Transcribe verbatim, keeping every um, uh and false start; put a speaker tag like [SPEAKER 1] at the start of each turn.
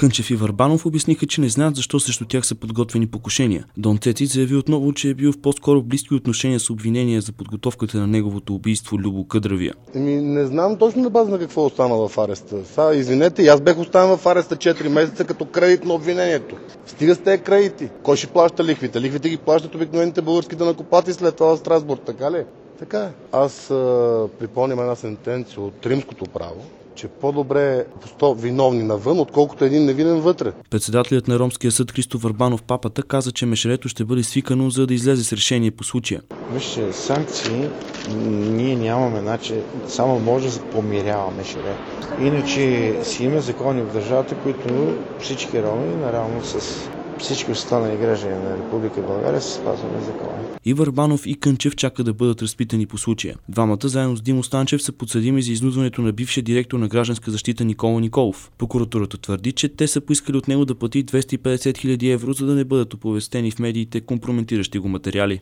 [SPEAKER 1] Кънчев и Върбанов обясниха, че не знаят защо срещу тях са подготвени покушения. Дон Цеци заяви отново, че е бил в по-скоро близки отношения с обвинения за подготовката на неговото убийство Любо Къдравия.
[SPEAKER 2] Еми, не знам точно на база на какво остана в ареста. Са, извинете, аз бех останал в ареста четири месеца като кредит на обвинението. Стига с тези кредити. Кой ще плаща лихвите? Лихвите ги плащат обикновените български данъкоплатци след това в Страсбург, така ли? Така е. Аз а, припомням една сентенция от римското право, че по-добре е сто виновни навън, отколкото един невинен вътре.
[SPEAKER 1] Председателят на Ромския съд Христо Върбанов Папата каза, че мешерето ще бъде свикано, за да излезе с решение по случая.
[SPEAKER 3] Вижте, санкции ние нямаме, значи само може да помирява мешере. Иначе си има закони в държавата, които всички роми, наравно с всички останали граждани на Република България, се спазваме закони.
[SPEAKER 1] И Върбанов, и Кънчев чака да бъдат разпитани по случая. Двамата, заедно с Димо Станчев, са подсъдими за изнудването на бившия директор на Гражданска защита Никола Николов. Прокуратурата твърди, че те са поискали от него да плати двеста и петдесет хиляди евро, за да не бъдат оповестени в медиите компрометиращи го материали.